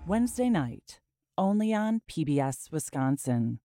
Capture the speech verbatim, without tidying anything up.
Wednesday night, only on P B S Wisconsin.